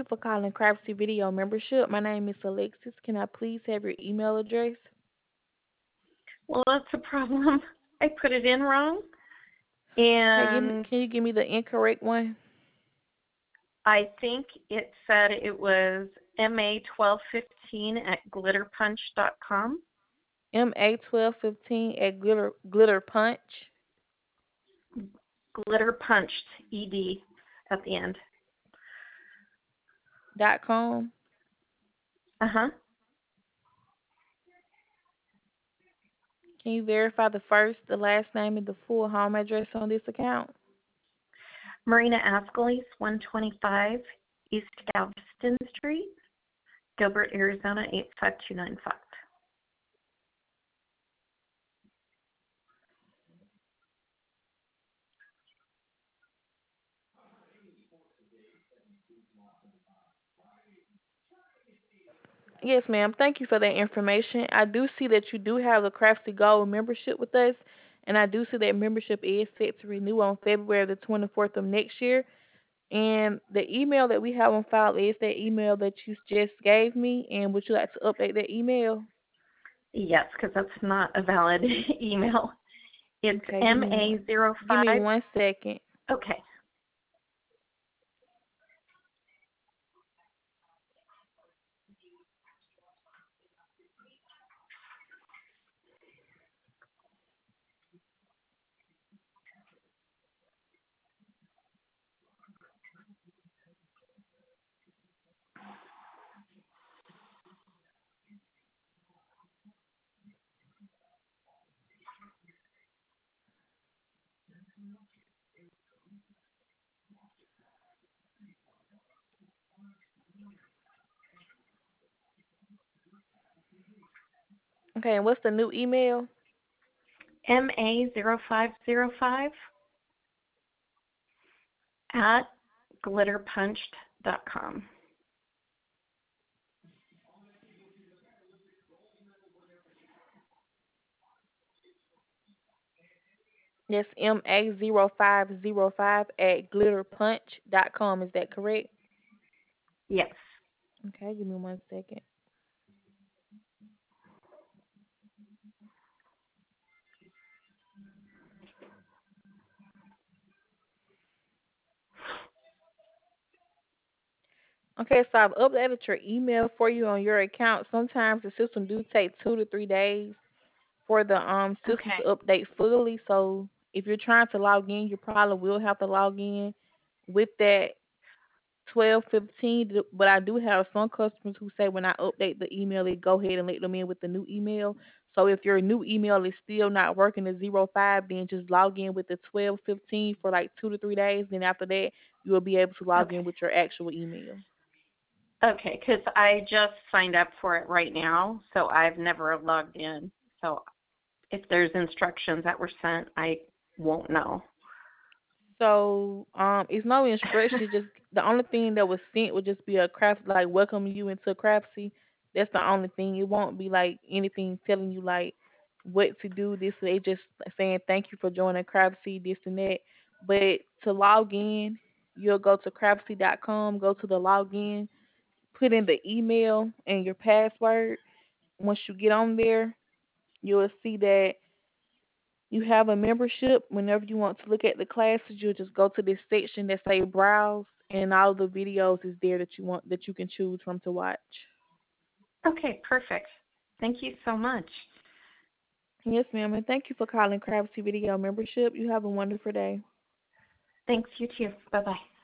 for calling Craftsy Video Membership. My name is Alexis. Can I please have your email address? Well, that's a problem. I put it in wrong, Okay, and can you give me the incorrect one? I think it said it was MA1215 at glitterpunch.com. MA1215 at Glitter Punch Glitter punched, ED at the end. .com. Uh-huh. Can you verify the first, the last name, and the full home address on this account? Marina Ascalise, 125 East Galveston Street, Gilbert, Arizona, 85295. Yes, ma'am. Thank you for that information. I do see that you do have the Craftsy Gold membership with us, and I do see that membership is set to renew on February the 24th of next year. And the email that we have on file is that email that you just gave me. And would you like to update that email? Yes, because that's not a valid email. It's Okay, give me MA05. 1 second. Okay. Okay, and what's the new email? MA0505 at glitterpunched.com. That's MA0505 at glitterpunch.com. Is that correct? Yes. Okay, give me 1 second. Okay, so I've updated your email for you on your account. Sometimes the system do take 2 to 3 days for the system Okay. to update fully. So if you're trying to log in, you probably will have to log in with that 12:15. But I do have some customers who say when I update the email, it go ahead and let them in with the new email. So if your new email is still not working the 05, then just log in with the 12:15 for like 2 to 3 days. Then after that, you will be able to log in Okay. with your actual email. Okay, because I just signed up for it right now, so I've never logged in. So if there's instructions that were sent, I won't know. So, it's no instruction. Just the only thing that was sent would just be a craft like welcoming you into Craftsy. That's the only thing. It won't be like anything telling you like what to do. This they just saying thank you for joining Craftsy, this and that. But to log in, you'll go to craftsy.com, go to the login, put in the email and your password. Once you get on there, you'll see that you have a membership. Whenever you want to look at the classes, you'll just go to this section that say browse, and all the videos is there that you can choose from to watch. Okay, perfect. Thank you so much. Yes, ma'am, and thank you for calling Craftsy Video Membership. You have a wonderful day. Thanks, you too. Bye-bye.